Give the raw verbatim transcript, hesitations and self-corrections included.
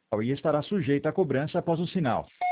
e estará sujeita à cobrança após o sinal.